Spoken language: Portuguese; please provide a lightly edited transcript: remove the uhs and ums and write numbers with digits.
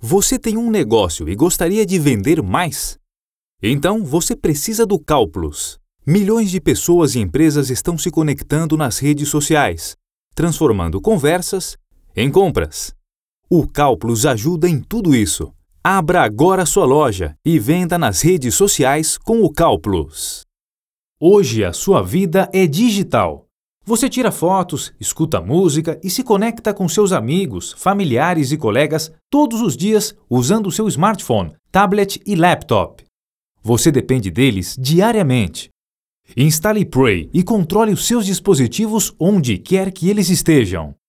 Você tem um negócio e gostaria de vender mais? Então, você precisa do Cálculos. Milhões de pessoas e empresas estão se conectando nas redes sociais, transformando conversas em compras. O Cálculos ajuda em tudo isso. Abra agora sua loja e venda nas redes sociais com o Cálculos. Hoje a sua vida é digital. Você tira fotos, escuta música e se conecta com seus amigos, familiares e colegas todos os dias usando seu smartphone, tablet e laptop. Você depende deles diariamente. Instale Pray e controle os seus dispositivos onde quer que eles estejam.